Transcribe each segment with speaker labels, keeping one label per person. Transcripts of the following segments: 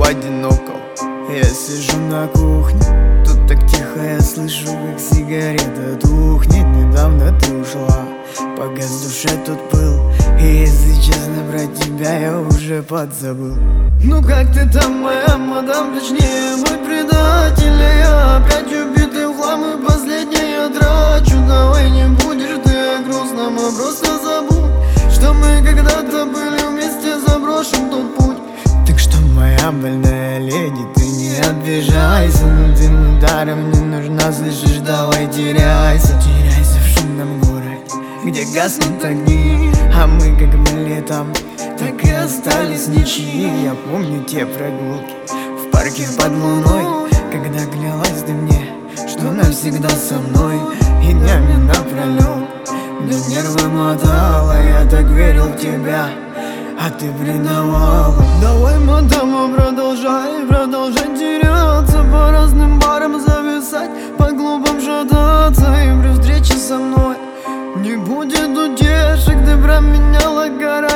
Speaker 1: одиноком. Я сижу на кухне, тут так тихо, я слышу, как сигарета тухнет. Недавно ты ушла, погас в душе тут пыл, и если честно, про тебя я уже подзабыл. Ну как ты там, моя мадам, точнее мой предатель? Я опять убитый в хлам, и последний я трачу. Давай не будешь ты о грустном, а просто забудь, что мы когда-то были вместе, заброшен тот путь. Так что, моя больная леди, ты не обижайся, но ты ударом не нужна, слышишь, давай теряйся. Теряйся в шумном городе, где гаснут огни, а мы как были там, так и остались ничьи. Я помню те прогулки в парке под луной, когда клялась ты мне, что навсегда со мной, и днями напролет мне нервы мотала. Я так верил в тебя, а ты предавала. Давай, мадама, продолжай теряться, по разным барам зависать, по клубам шататься, и при встрече со мной не будет утешек. Ты променяла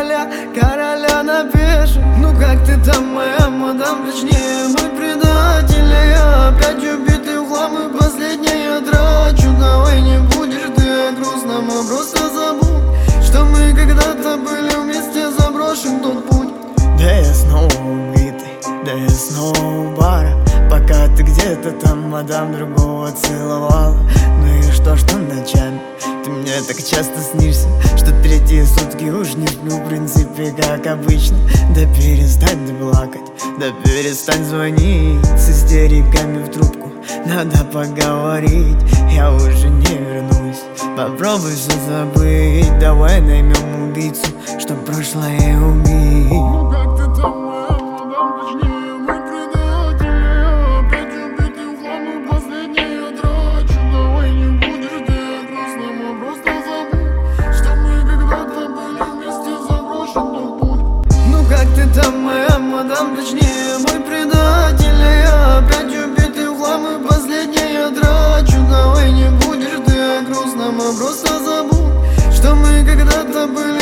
Speaker 1: короля на пешек. Ну как ты там, моя мадам, точнее мой предатель? Я опять убитый в хлам, и последний я трачу. Давай не будешь ты о грустном, а просто забудь, что мы когда-то были вместе, заброшен тот путь. Да я снова убитый, да я снова у бара, пока ты где-то там, мадам, другого целовала. Ну и что ночами ты мне так часто снишься, что третьи сутки уж не сплю, в принципе, как обычно. Да перестань ты плакать, да перестань звонить с истериками в трубку, надо поговорить. Я уже не вернусь, попробуй все забыть. Давай наймем убийцу, чтоб прошлое убить.
Speaker 2: Ну как ты там, моя мадам, точнее мой предатель? Я опять убитый в хлам, и последний я трачу. Давай не будешь ты о грустном, а просто забудь, что мы когда-то были вместе, заброшен тот путь.
Speaker 1: Ну как ты там, моя мадам, точнее мой предатель? Я опять убитый в хлам, и последний я трачу. Давай не будешь ты о грустном, а просто забудь, что мы когда-то были